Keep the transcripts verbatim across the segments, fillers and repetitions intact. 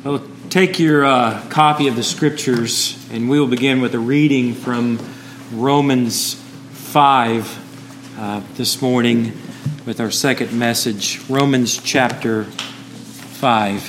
Well, take your uh, copy of the Scriptures, and we will begin with a reading from Romans five uh, this morning with our second message. Romans chapter five.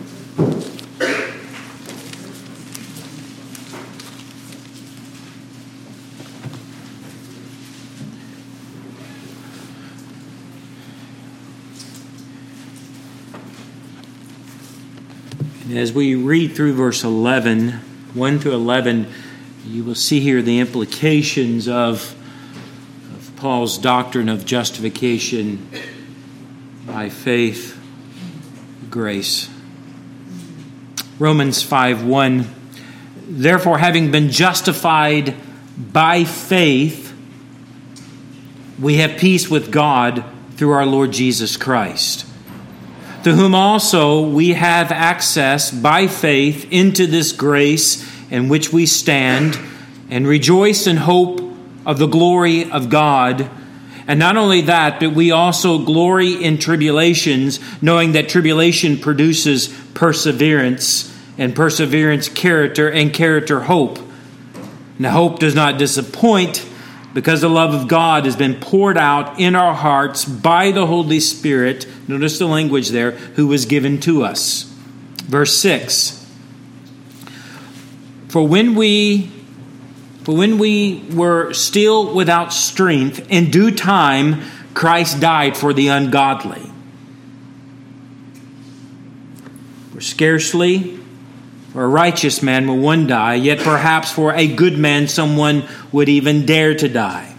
As we read through verse eleven, one through eleven, you will see here the implications of, of Paul's doctrine of justification by faith, grace. Romans five one, therefore, having been justified by faith, we have peace with God through our Lord Jesus Christ, to whom also we have access by faith into this grace in which we stand and rejoice in hope of the glory of God. And not only that, but we also glory in tribulations, knowing that tribulation produces perseverance, and perseverance character, and character hope. Now hope does not disappoint, because the love of God has been poured out in our hearts by the Holy Spirit, notice the language there, who was given to us. Verse six, For when we, for when we were still without strength, in due time Christ died for the ungodly. For scarcely for a righteous man will one die, yet perhaps for a good man someone would even dare to die.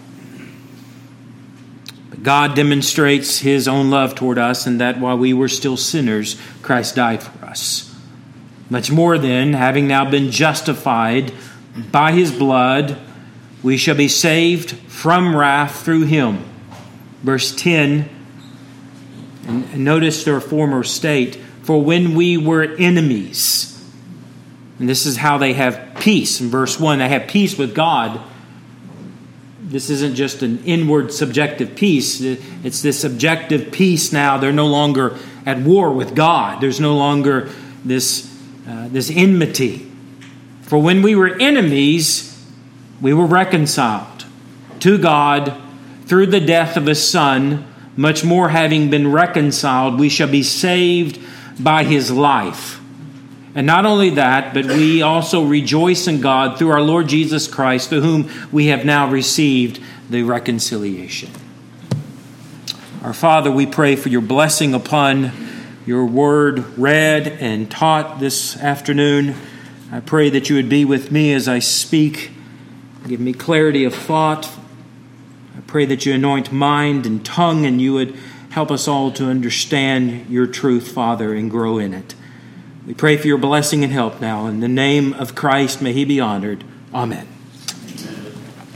But God demonstrates His own love toward us, and that while we were still sinners, Christ died for us. Much more then, having now been justified by His blood, we shall be saved from wrath through Him. Verse ten, and notice their former state, for when we were enemies. And this is how they have peace. In verse one, they have peace with God. This isn't just an inward subjective peace. It's this objective peace now. They're no longer at war with God. There's no longer this, uh, this enmity. For when we were enemies, we were reconciled to God through the death of His Son. Much more, having been reconciled, we shall be saved by His life. And not only that, but we also rejoice in God through our Lord Jesus Christ, through whom we have now received the reconciliation. Our Father, we pray for your blessing upon your word read and taught this afternoon. I pray that you would be with me as I speak. Give me clarity of thought. I pray that you anoint mind and tongue, and you would help us all to understand your truth, Father, and grow in it. We pray for your blessing and help now. In the name of Christ, may He be honored. Amen. Amen.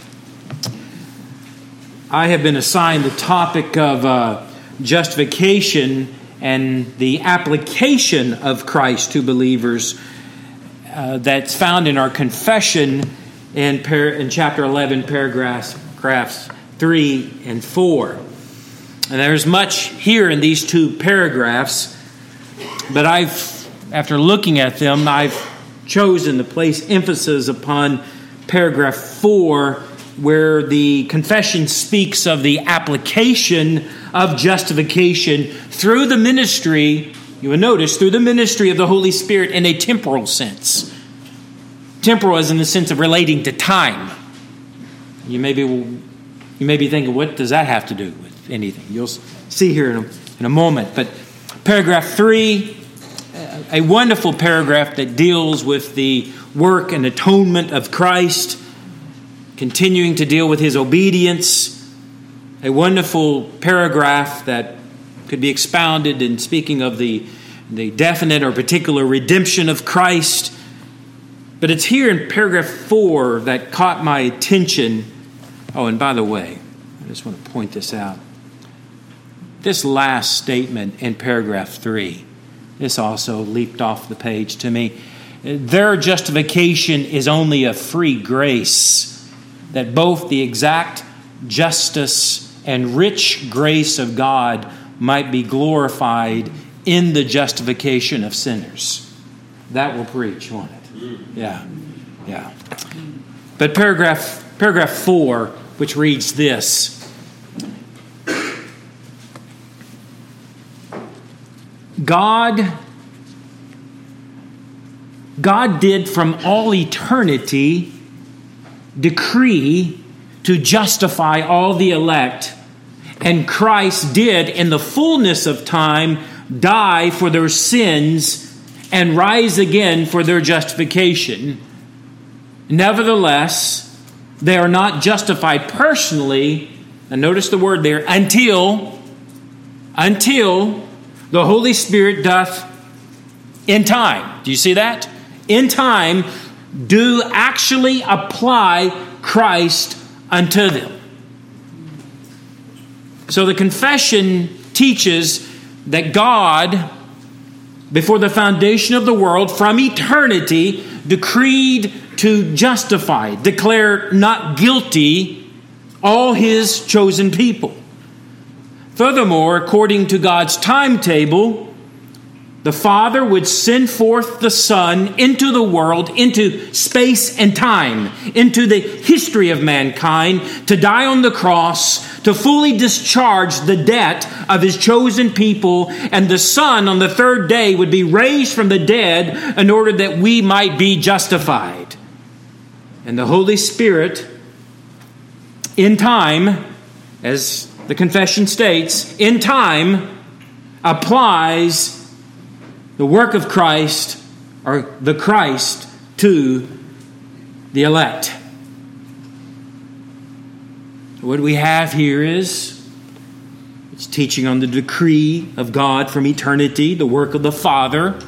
I have been assigned the topic of uh, justification and the application of Christ to believers uh, that's found in our confession in, par- in chapter eleven, paragraphs, paragraphs three and four. And there's much here in these two paragraphs, but I've After looking at them, I've chosen to place emphasis upon paragraph four, where the confession speaks of the application of justification through the ministry, you will notice, through the ministry of the Holy Spirit in a temporal sense. Temporal is in the sense of relating to time. You may be, you may be thinking, what does that have to do with anything? You'll see here in a, in a moment. But paragraph three, a wonderful paragraph that deals with the work and atonement of Christ, continuing to deal with His obedience. A wonderful paragraph that could be expounded in speaking of the, the definite or particular redemption of Christ. But it's here in paragraph four that caught my attention. Oh, and by the way, I just want to point this out. This last statement in paragraph three, this also leaped off the page to me. Their justification is only a free grace, that both the exact justice and rich grace of God might be glorified in the justification of sinners. That will preach, won't it? Yeah, yeah. But paragraph paragraph four, which reads this. God, God did from all eternity decree to justify all the elect, and Christ did in the fullness of time die for their sins and rise again for their justification. Nevertheless, they are not justified personally, and notice the word there, until, until the Holy Spirit doth in time. Do you see that? In time, do actually apply Christ unto them. So the confession teaches that God, before the foundation of the world, from eternity, decreed to justify, declare not guilty all His chosen people. Furthermore, according to God's timetable, the Father would send forth the Son into the world, into space and time, into the history of mankind, to die on the cross, to fully discharge the debt of His chosen people, and the Son on the third day would be raised from the dead in order that we might be justified. And the Holy Spirit, in time, as the confession states, in time applies the work of Christ, or the Christ, to the elect. What we have here is, it's teaching on the decree of God from eternity, the work of the Father.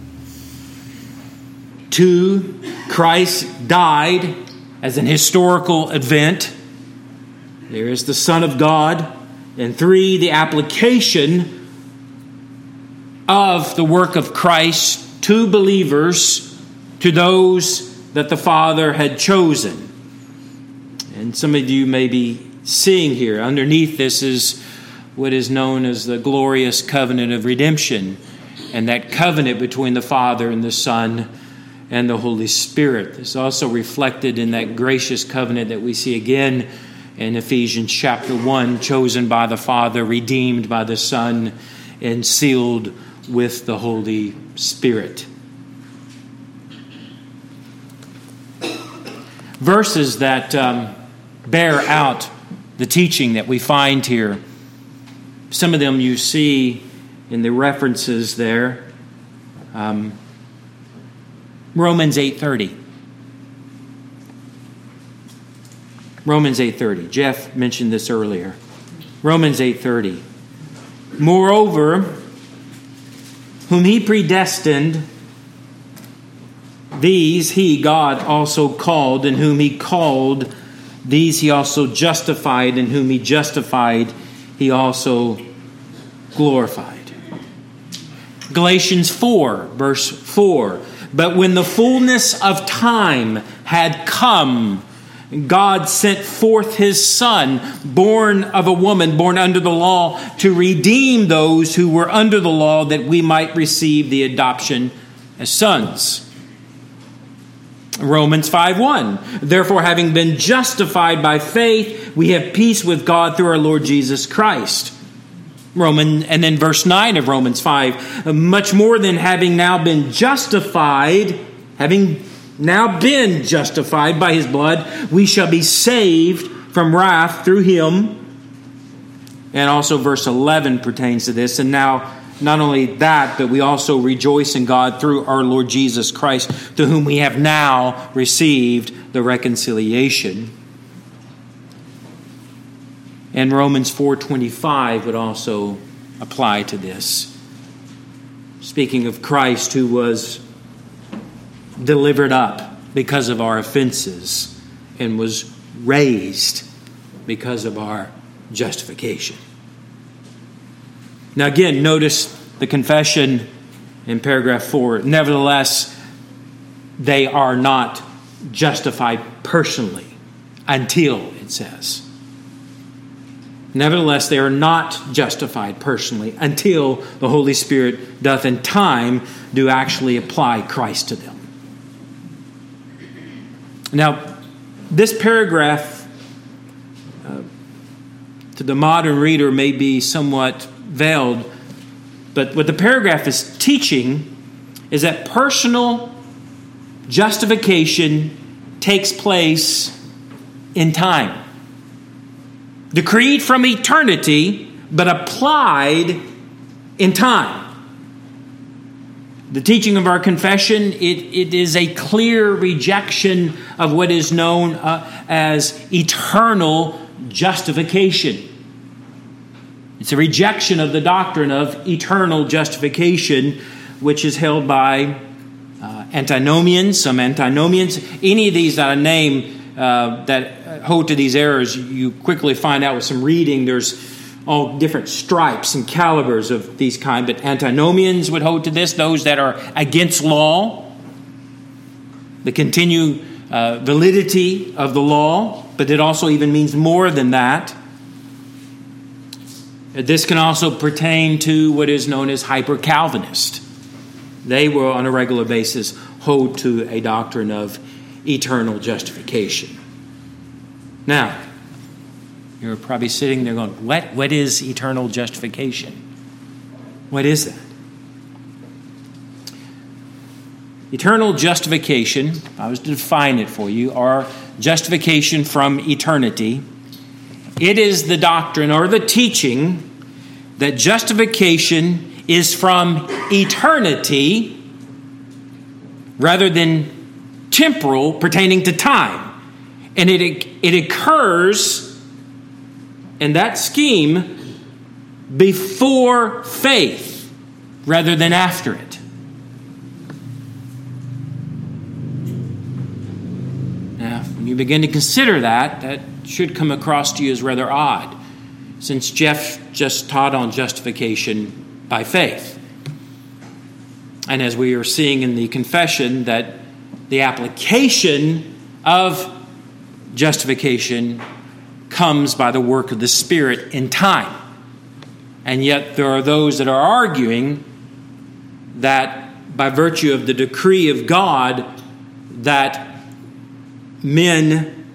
Two, Christ died as an historical event. There is the Son of God. And three, the application of the work of Christ to believers, to those that the Father had chosen. And some of you may be seeing here, underneath this is what is known as the glorious covenant of redemption, and that covenant between the Father and the Son and the Holy Spirit. This is also reflected in that gracious covenant that we see again in Ephesians chapter one, chosen by the Father, redeemed by the Son, and sealed with the Holy Spirit. Verses that um, bear out the teaching that we find here. Some of them you see in the references there. Um, Romans eight thirty. Romans eight thirty. Jeff mentioned this earlier. Romans eight thirty. Moreover, whom He predestined, these He, God, also called, and whom He called, these He also justified, and whom He justified, He also glorified. Galatians four, verse four. But when the fullness of time had come, God sent forth His Son, born of a woman, born under the law, to redeem those who were under the law, that we might receive the adoption as sons. Romans five one. Therefore, having been justified by faith, we have peace with God through our Lord Jesus Christ. Roman, and then verse nine of Romans five. Much more than having now been justified, having now been justified by His blood, we shall be saved from wrath through Him. And also verse eleven pertains to this. And now, not only that, but we also rejoice in God through our Lord Jesus Christ, to whom we have now received the reconciliation. And Romans four twenty-five would also apply to this. Speaking of Christ, who was delivered up because of our offenses and was raised because of our justification. Now again, notice the confession in paragraph four. Nevertheless, they are not justified personally until, it says. Nevertheless, they are not justified personally until the Holy Spirit doth in time do actually apply Christ to them. Now, this paragraph uh, to the modern reader may be somewhat veiled, but what the paragraph is teaching is that personal justification takes place in time. Decreed from eternity, but applied in time. The teaching of our confession, it, it is a clear rejection of what is known uh, as eternal justification. It's a rejection of the doctrine of eternal justification, which is held by uh, antinomians, some antinomians. Any of these that I name uh, that hold to these errors, you quickly find out with some reading, there's all different stripes and calibers of these kind. But antinomians would hold to this, those that are against law, the continued uh, validity of the law, but it also even means more than that. This can also pertain to what is known as hyper-Calvinist. They will, on a regular basis, hold to a doctrine of eternal justification. Now, you're probably sitting there going, what, what is eternal justification? What is that? Eternal justification, if I was to define it for you, or justification from eternity. It is the doctrine or the teaching that justification is from eternity rather than temporal, pertaining to time. And it, it occurs in that scheme before faith rather than after it. Now, when you begin to consider that, that should come across to you as rather odd, since Jeff just taught on justification by faith. And as we are seeing in the confession, that the application of justification comes by the work of the Spirit in time. And yet there are those that are arguing that by virtue of the decree of God, that men,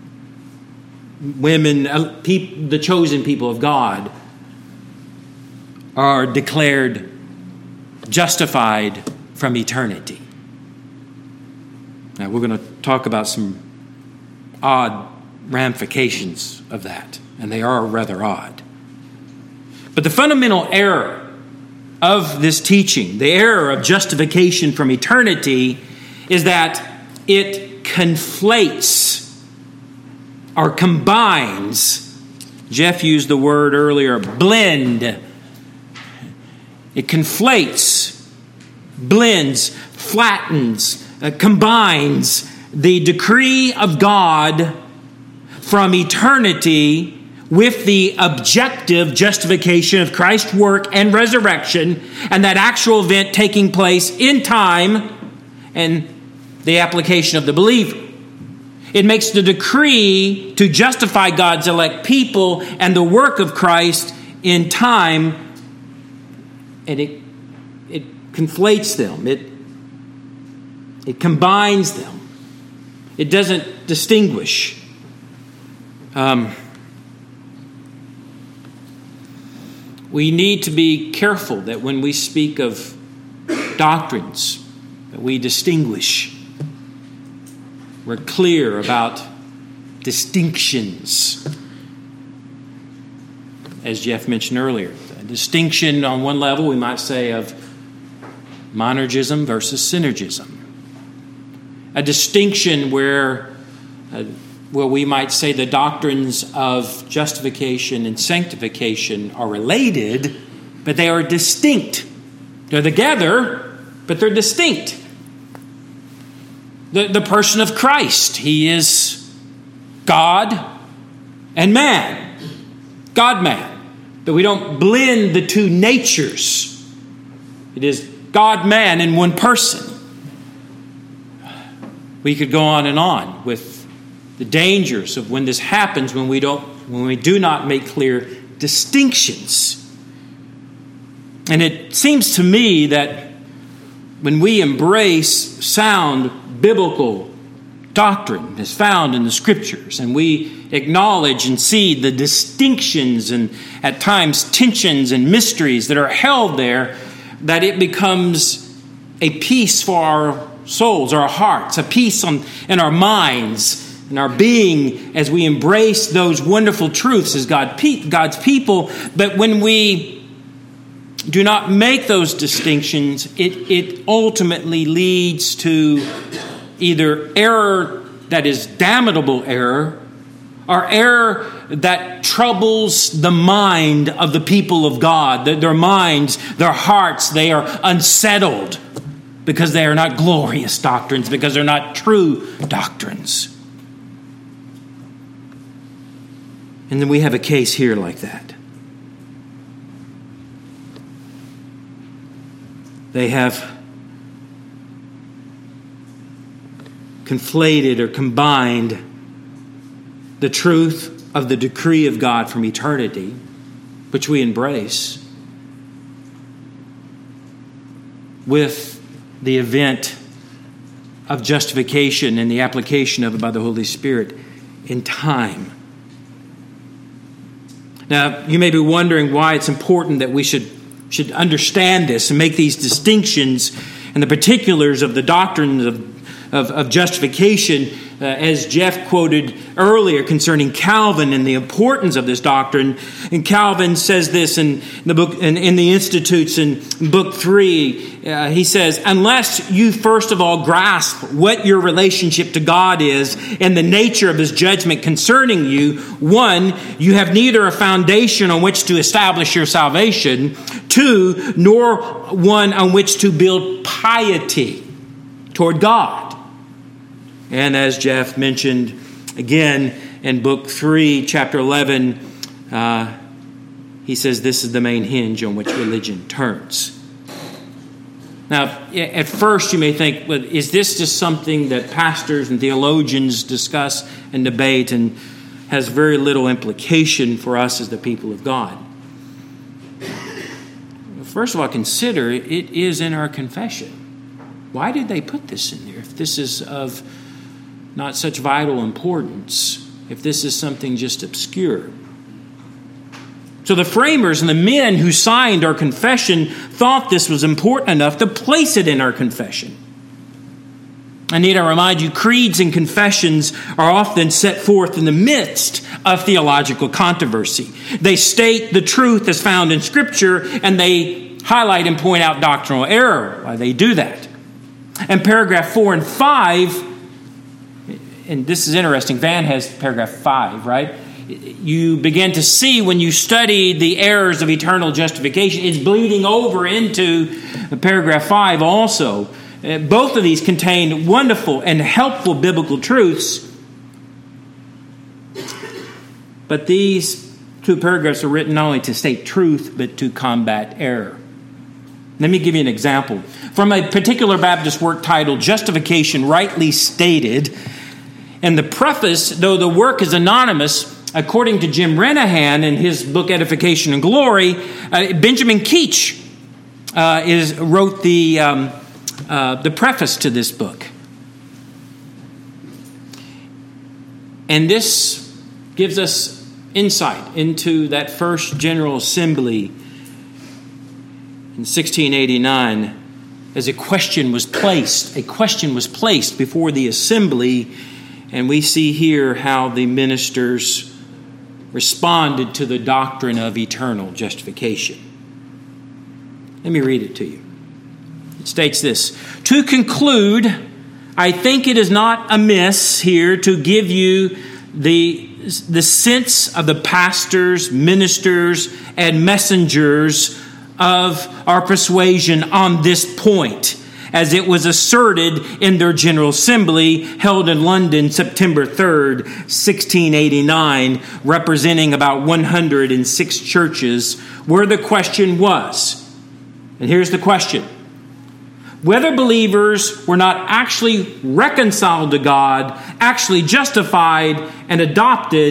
women, people, the chosen people of God are declared justified from eternity. Now we're going to talk about some odd ramifications of that, and they are rather odd. But the fundamental error of this teaching, the error of justification from eternity, is that it conflates or combines. Jeff used the word earlier, blend. It conflates, blends, flattens, uh, combines the decree of God from eternity with the objective justification of Christ's work and resurrection, and that actual event taking place in time and the application of the believer. It makes the decree to justify God's elect people and the work of Christ in time, and it it conflates them. It it combines them. It doesn't distinguish. Um, we need to be careful that when we speak of doctrines, that we distinguish. We're clear about distinctions. As Jeff mentioned earlier, a distinction on one level, we might say, of monergism versus synergism. A distinction where, uh, where we might say the doctrines of justification and sanctification are related, but they are distinct. They're together, but they're distinct. The, the person of Christ, he is God and man. God-man. But we don't blend the two natures. It is God-man in one person. We could go on and on with the dangers of when this happens, when we don't when we do not make clear distinctions. And it seems to me that when we embrace sound biblical doctrine as found in the Scriptures, and we acknowledge and see the distinctions and at times tensions and mysteries that are held there, that it becomes a peace for our souls, our hearts, a peace on, in our minds, and our being as we embrace those wonderful truths as God, God's people. But when we do not make those distinctions, it, it ultimately leads to either error that is damnable error, or error that troubles the mind of the people of God. Their minds, their hearts, they are unsettled because they are not glorious doctrines, because they're not true doctrines. And then we have a case here like that. They have conflated or combined the truth of the decree of God from eternity, which we embrace, with the event of justification and the application of it by the Holy Spirit in time. Now, you may be wondering why it's important that we should, should understand this and make these distinctions and the particulars of the doctrines of, of, of justification, uh, as Jeff quoted earlier concerning Calvin and the importance of this doctrine. And Calvin says this in the book, in, in the Institutes in book three. Uh, he says, unless you first of all grasp what your relationship to God is and the nature of His judgment concerning you, one, you have neither a foundation on which to establish your salvation, two, nor one on which to build piety toward God. And as Jeff mentioned again in book three, chapter eleven, uh, he says this is the main hinge on which religion turns. Now, at first you may think, well, is this just something that pastors and theologians discuss and debate and has very little implication for us as the people of God? First of all, consider it is in our confession. Why did they put this in there if this is of not such vital importance, if this is something just obscure? So the framers and the men who signed our confession thought this was important enough to place it in our confession. I need to remind you, creeds and confessions are often set forth in the midst of theological controversy. They state the truth as found in Scripture, and they highlight and point out doctrinal error. Why they do that. And paragraph four and five, and this is interesting, Van has paragraph five, right? You begin to see when you study the errors of eternal justification, it's bleeding over into paragraph five also. Uh, both of these contain wonderful and helpful biblical truths. But these two paragraphs are written not only to state truth, but to combat error. Let me give you an example. From a particular Baptist work titled Justification Rightly Stated, and the preface, though the work is anonymous, according to Jim Renahan in his book Edification and Glory, uh, Benjamin Keach uh, is wrote the um, uh, the preface to this book, and this gives us insight into that first General Assembly in sixteen eighty-nine, as a question was placed. A question was placed before the assembly, and we see here how the ministers responded to the doctrine of eternal justification. Let me read it to you. It states this: to conclude, I think it is not amiss here to give you the, the sense of the pastors, ministers, and messengers of our persuasion on this point, as it was asserted in their General Assembly held in London September third, sixteen eighty-nine, representing about one hundred six churches, where the question was, and here's the question: whether believers were not actually reconciled to God, actually justified and adopted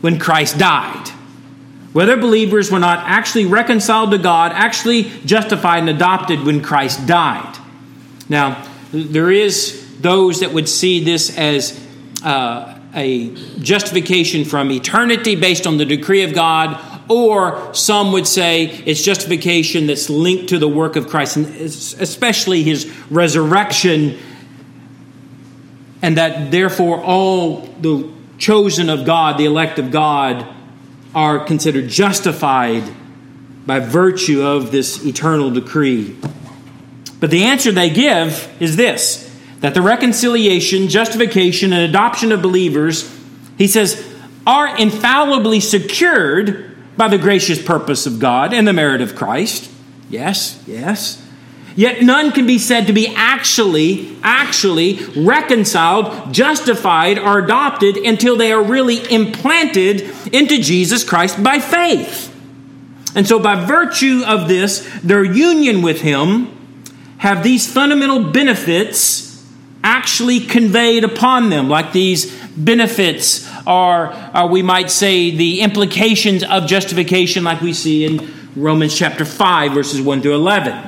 when Christ died. Whether believers were not actually reconciled to God, actually justified and adopted when Christ died. Now, there is those that would see this as uh, a justification from eternity based on the decree of God, or some would say it's justification that's linked to the work of Christ, and especially his resurrection, and that therefore all the chosen of God, the elect of God, are considered justified by virtue of this eternal decree. But the answer they give is this, that the reconciliation, justification, and adoption of believers, he says, are infallibly secured by the gracious purpose of God and the merit of Christ. Yes, yes. Yet none can be said to be actually, actually reconciled, justified, or adopted until they are really implanted into Jesus Christ by faith. And so by virtue of this, their union with him have these fundamental benefits actually conveyed upon them, like these benefits are, are, we might say, the implications of justification like we see in Romans chapter five, verses one through eleven.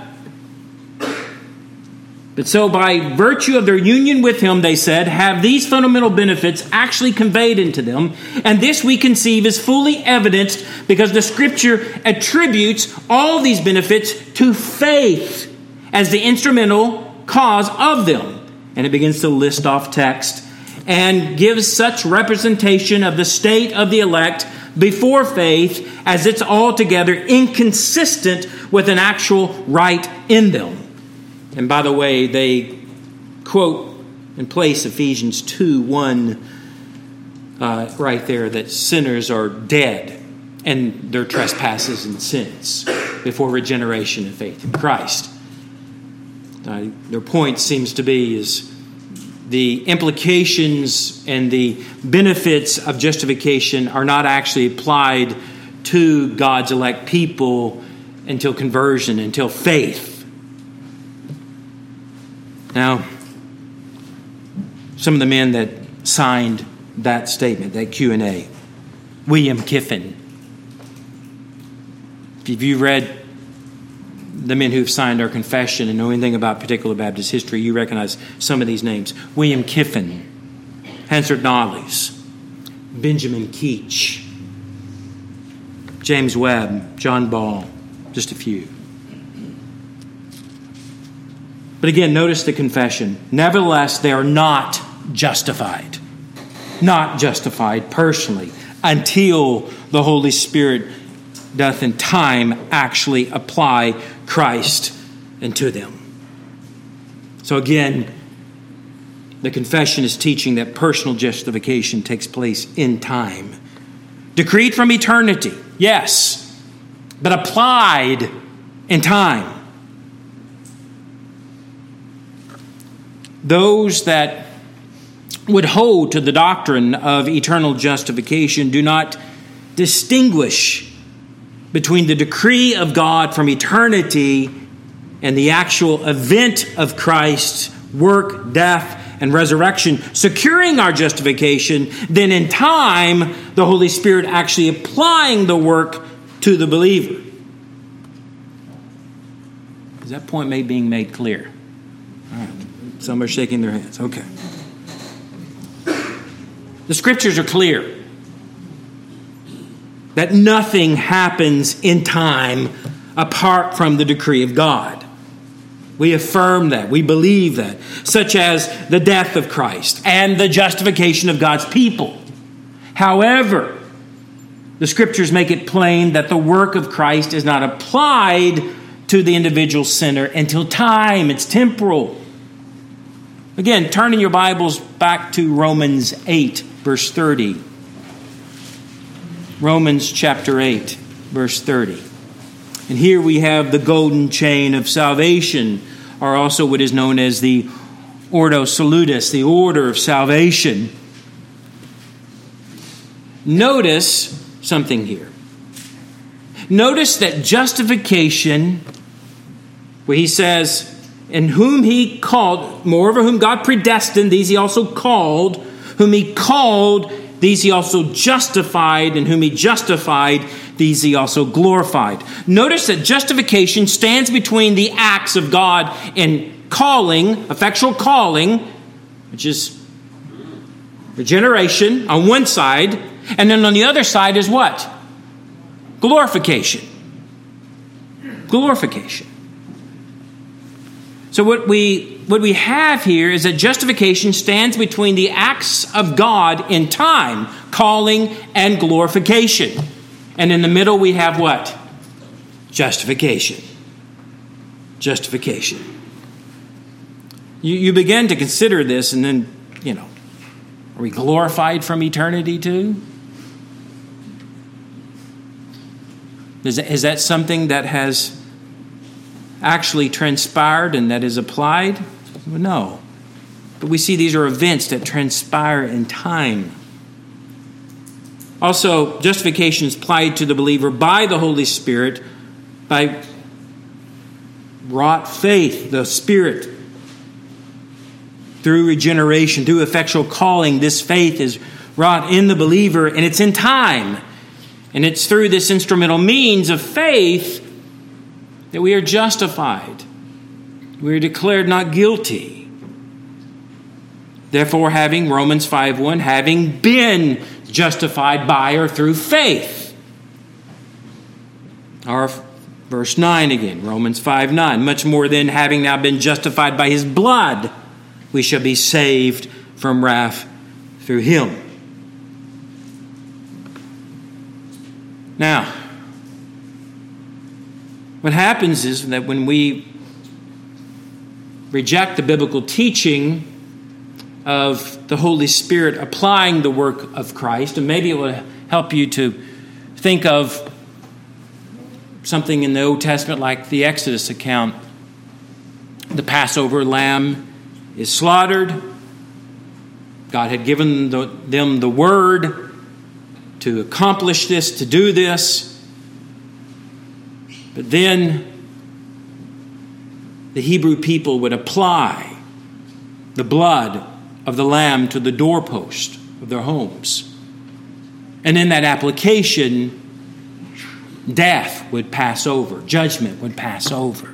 But so by virtue of their union with him, they said, have these fundamental benefits actually conveyed into them. And this we conceive is fully evidenced because the Scripture attributes all these benefits to faith as the instrumental cause of them. And it begins to list off text and gives such representation of the state of the elect before faith as it's altogether inconsistent with an actual right in them. And by the way, they quote and place Ephesians two one uh, right there, that sinners are dead and their trespasses and sins before regeneration and faith in Christ. Uh, their point seems to be is the implications and the benefits of justification are not actually applied to God's elect people until conversion, until faith. Now, some of the men that signed that statement, that Q and A, William Kiffin. If you've read the men who've signed our confession and know anything about particular Baptist history, you recognize some of these names. William Kiffin, Hansard Knollys, Benjamin Keach, James Webb, John Ball, just a few. But again, notice the confession. Nevertheless, they are not justified. Not justified personally until the Holy Spirit doth in time actually apply Christ into them. So again, the confession is teaching that personal justification takes place in time. Decreed from eternity, yes, but applied in time. Those that would hold to the doctrine of eternal justification do not distinguish between the decree of God from eternity and the actual event of Christ's work, death, and resurrection, securing our justification, then in time, the Holy Spirit actually applying the work to the believer. Is that point made being made clear? All right. Some are shaking their heads. Okay. The Scriptures are clear that nothing happens in time apart from the decree of God. We affirm that. We believe that. Such as the death of Christ and the justification of God's people. However, the Scriptures make it plain that the work of Christ is not applied to the individual sinner until time. It's temporal. Again, turning your Bibles back to Romans eight, verse thirty. Romans chapter eight, verse thirty. And here we have the golden chain of salvation, or also what is known as the Ordo Salutis, the order of salvation. Notice something here. Notice that justification, where he says, in whom he called, moreover whom God predestined, these he also called, whom he called, these he also justified, and whom he justified, these he also glorified. Notice that justification stands between the acts of God in calling, effectual calling, which is regeneration on one side, and then on the other side is what? Glorification. Glorification. So what we what we have here is that justification stands between the acts of God in time, calling and glorification. And in the middle we have what? Justification. Justification. You, you begin to consider this, and then, you know, are we glorified from eternity too? Is that, is that something that has actually transpired and that is applied? Well, no. But we see these are events that transpire in time. Also, justification is applied to the believer by the Holy Spirit, by wrought faith, the Spirit. Through regeneration, through effectual calling, this faith is wrought in the believer, and it's in time. And it's through this instrumental means of faith that we are justified. We are declared not guilty. Therefore, having, Romans five one, having been justified by or through faith. Or verse nine again, Romans five nine, much more than having now been justified by his blood, we shall be saved from wrath through him. Now, what happens is that when we reject the biblical teaching of the Holy Spirit applying the work of Christ, and maybe it will help you to think of something in the Old Testament like the Exodus account. The Passover lamb is slaughtered. God had given the, them the word to accomplish this, to do this. But then the Hebrew people would apply the blood of the lamb to the doorpost of their homes. And in that application, death would pass over, judgment would pass over.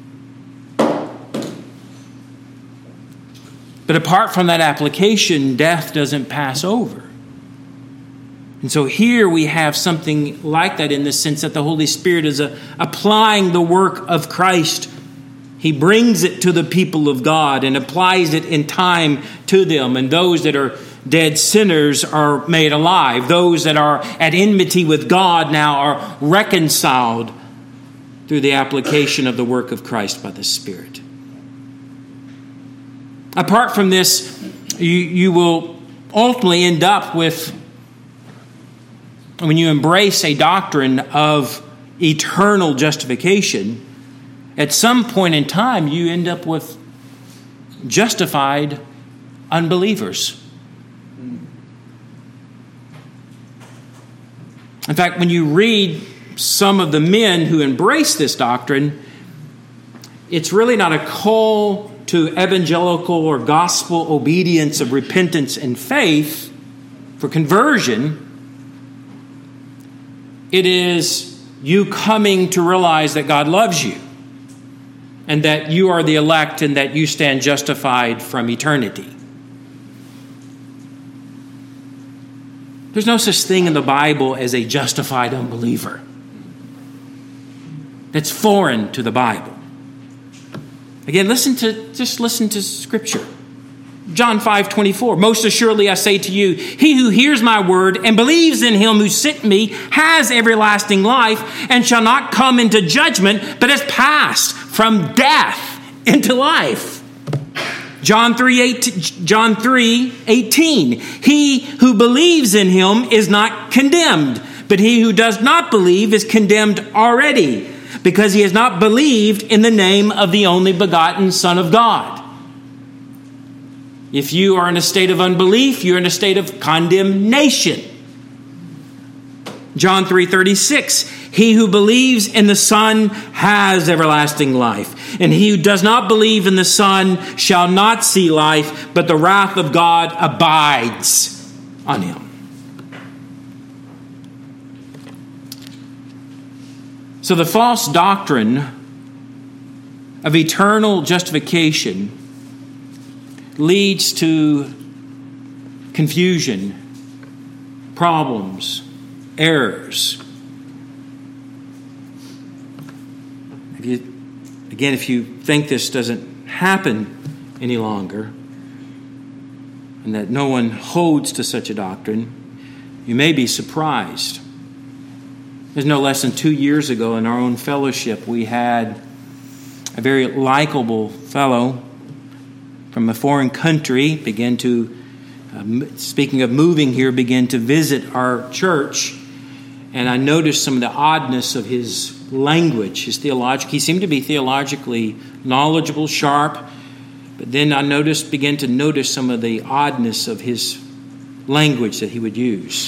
But apart from that application, death doesn't pass over. And so here we have something like that in the sense that the Holy Spirit is a, applying the work of Christ. He brings it to the people of God and applies it in time to them. And those that are dead sinners are made alive. Those that are at enmity with God now are reconciled through the application of the work of Christ by the Spirit. Apart from this, you, you will ultimately end up with, when you embrace a doctrine of eternal justification, at some point in time you end up with justified unbelievers. In fact, when you read some of the men who embrace this doctrine, it's really not a call to evangelical or gospel obedience of repentance and faith for conversion. It is you coming to realize that God loves you and that you are the elect and that you stand justified from eternity. There's no such thing in the Bible as a justified unbeliever. That's foreign to the Bible. Again, listen to just listen to Scripture. John five twenty-four. Most assuredly I say to you, he who hears my word and believes in him who sent me has everlasting life and shall not come into judgment, but has passed from death into life. John three eighteen. He who believes in him is not condemned, but he who does not believe is condemned already, because he has not believed in the name of the only begotten Son of God. If you are in a state of unbelief, you're in a state of condemnation. John three thirty-six. He who believes in the Son has everlasting life, and he who does not believe in the Son shall not see life, but the wrath of God abides on him. So the false doctrine of eternal justification leads to confusion, problems, errors. If you, again, if you think this doesn't happen any longer, and that no one holds to such a doctrine, you may be surprised. There's no less than two years ago in our own fellowship, we had a very likable fellow from a foreign country begin to, uh, speaking of moving here, begin to visit our church. And I noticed some of the oddness of his language, his theological. He seemed to be theologically knowledgeable, sharp. But then I noticed, began to notice some of the oddness of his language that he would use.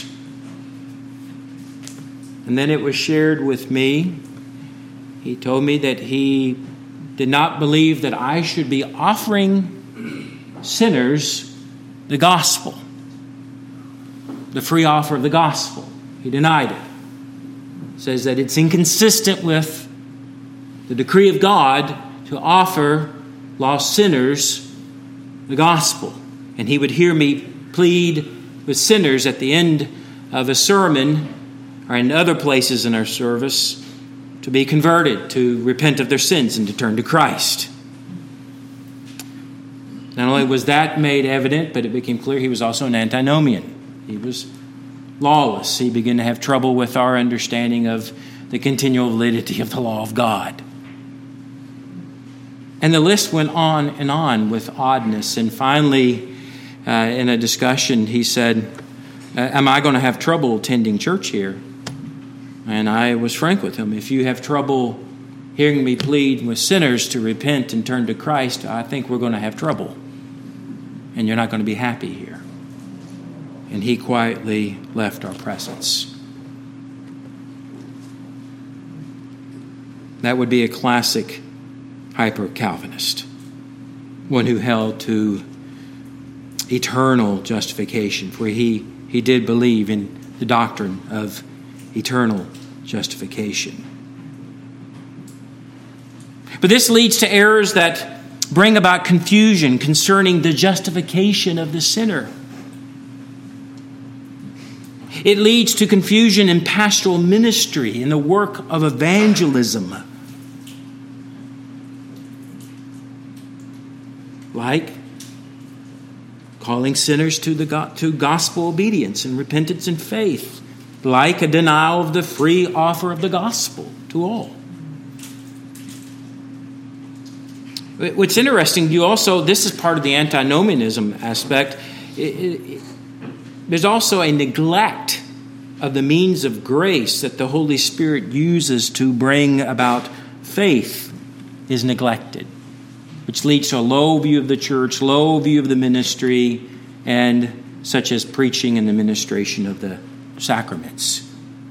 And then it was shared with me. He told me that he did not believe that I should be offering sinners the gospel, the free offer of the gospel. He denied it. Says that it's inconsistent with the decree of God to offer lost sinners the gospel. And he would hear me plead with sinners at the end of a sermon or in other places in our service to be converted, to repent of their sins and to turn to Christ. Not only was that made evident, but it became clear he was also an antinomian. He was lawless. He began to have trouble with our understanding of the continual validity of the law of God. And the list went on and on with oddness. And finally, uh, in a discussion, he said, am I going to have trouble attending church here? And I was frank with him. If you have trouble hearing me plead with sinners to repent and turn to Christ, I think we're going to have trouble. And you're not going to be happy here. And he quietly left our presence. That would be a classic hyper-Calvinist, one who held to eternal justification, for he, he did believe in the doctrine of eternal justification. But this leads to errors that bring about confusion concerning the justification of the sinner. It leads to confusion in pastoral ministry, in the work of evangelism. Like calling sinners to the go- to gospel obedience and repentance and faith. Like a denial of the free offer of the gospel to all. What's interesting, you also, this is part of the antinomianism aspect. It, it, there's also a neglect of the means of grace that the Holy Spirit uses to bring about faith is neglected, which leads to a low view of the church, low view of the ministry, and such as preaching and the ministration of the sacraments.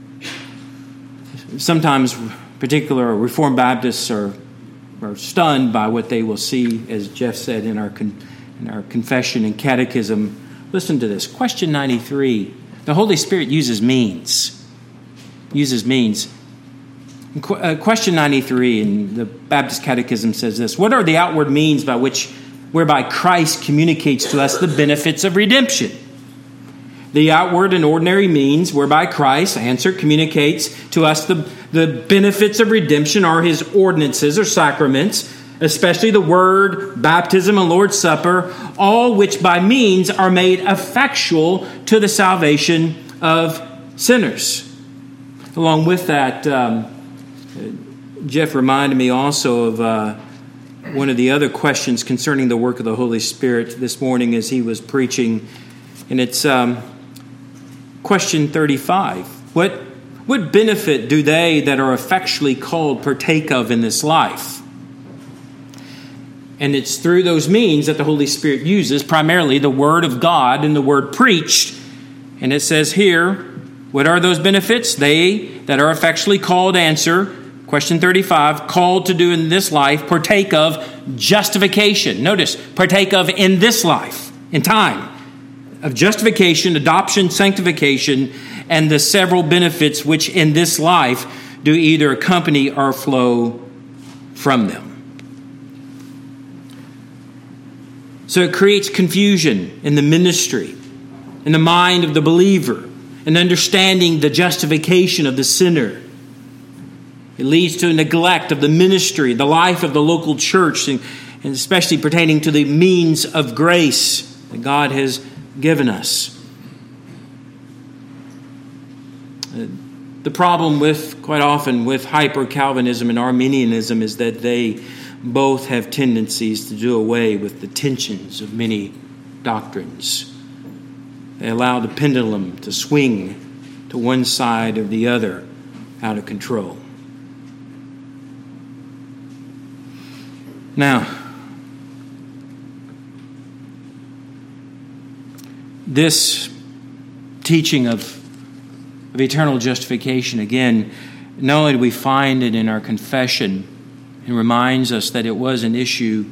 Sometimes particular Reformed Baptists are, are stunned by what they will see, as Jeff said in our con, in our confession and catechism. Listen to this. Question ninety-three. The Holy Spirit uses means. Uses means. Qu- uh, question ninety-three in the Baptist Catechism says this. What are the outward means by which, whereby Christ communicates to us the benefits of redemption? The outward and ordinary means whereby Christ, answer, communicates to us the, the benefits of redemption are his ordinances or sacraments, especially the word, baptism, and Lord's Supper, all which by means are made effectual to the salvation of sinners. Along with that, um, Jeff reminded me also of uh, one of the other questions concerning the work of the Holy Spirit this morning as he was preaching, and it's um, question thirty-five. What, what benefit do they that are effectually called partake of in this life? And it's through those means that the Holy Spirit uses, primarily the Word of God and the Word preached. And it says here, what are those benefits? They that are effectually called, answer, question thirty-five, called to do in this life, partake of justification. Notice, partake of in this life, in time, of justification, adoption, sanctification, and the several benefits which in this life do either accompany or flow from them. So it creates confusion in the ministry, in the mind of the believer, in understanding the justification of the sinner. It leads to a neglect of the ministry, the life of the local church, and especially pertaining to the means of grace that God has given us. The problem with, quite often, with hyper-Calvinism and Arminianism is that they both have tendencies to do away with the tensions of many doctrines. They allow the pendulum to swing to one side or the other out of control. Now, this teaching of, of eternal justification, again, not only do we find it in our confession, it reminds us that it was an issue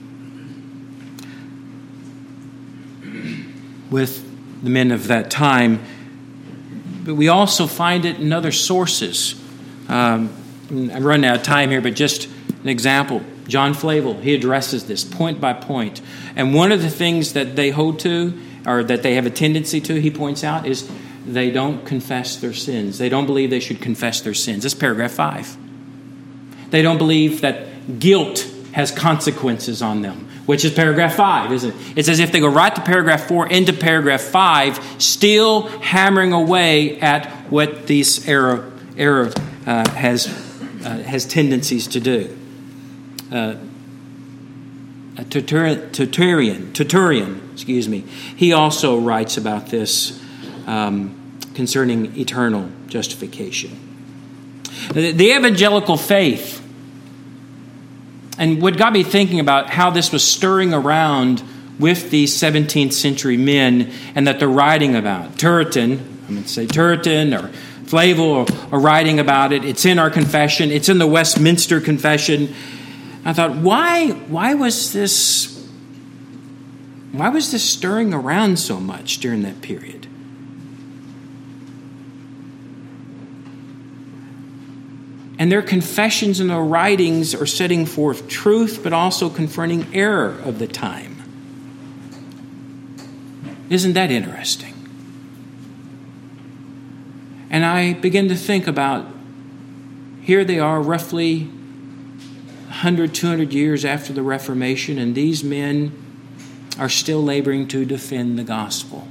with the men of that time, but we also find it in other sources. Um, I'm running out of time here, but just an example. John Flavel, he addresses this point by point. And one of the things that they hold to, or that they have a tendency to, he points out, is they don't confess their sins. They don't believe they should confess their sins. That's paragraph five. They don't believe that guilt has consequences on them, which is paragraph five, isn't it? It's as if they go right to paragraph four into paragraph five, still hammering away at what this error, error uh, has, uh, has tendencies to do. Uh, Tertullian, Tertullian, excuse me, he also writes about this um, concerning eternal justification. The, the evangelical faith, and what got me thinking about how this was stirring around with these seventeenth century men and that they're writing about. Turretin, I'm going to say Turretin or Flavel are, are writing about it. It's in our confession. It's in the Westminster Confession. I thought, why, why was this, why was this stirring around so much during that period? And their confessions and their writings are setting forth truth, but also confronting error of the time. Isn't that interesting? And I begin to think about, here they are roughly one hundred, two hundred years after the Reformation, and these men are still laboring to defend the gospel.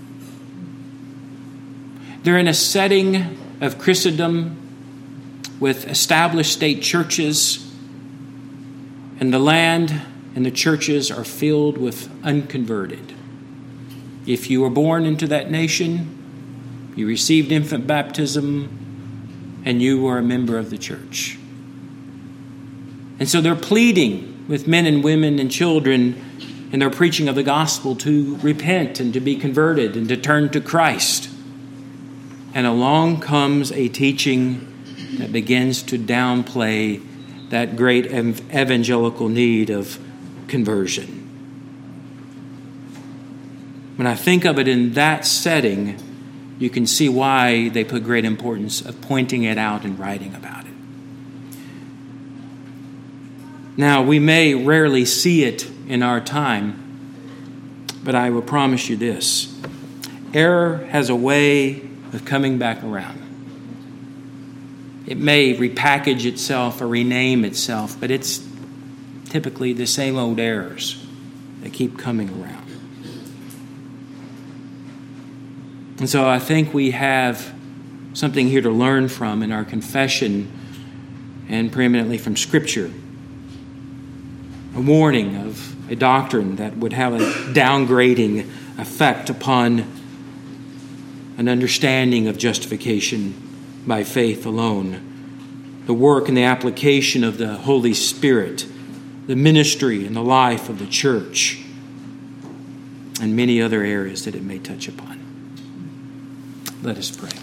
They're in a setting of Christendom with established state churches, and the land and the churches are filled with unconverted. If you were born into that nation, you received infant baptism, and you were a member of the church. And so they're pleading with men and women and children in their preaching of the gospel to repent and to be converted and to turn to Christ. And along comes a teaching that begins to downplay that great evangelical need of conversion. When I think of it in that setting, you can see why they put great importance of pointing it out and writing about it. Now, we may rarely see it in our time, but I will promise you this. Error has a way of coming back around. It may repackage itself or rename itself, but it's typically the same old errors that keep coming around. And so I think we have something here to learn from in our confession and preeminently from Scripture. A warning of a doctrine that would have a downgrading effect upon an understanding of justification by faith alone. The work and the application of the Holy Spirit, the ministry and the life of the church, and many other areas that it may touch upon. Let us pray.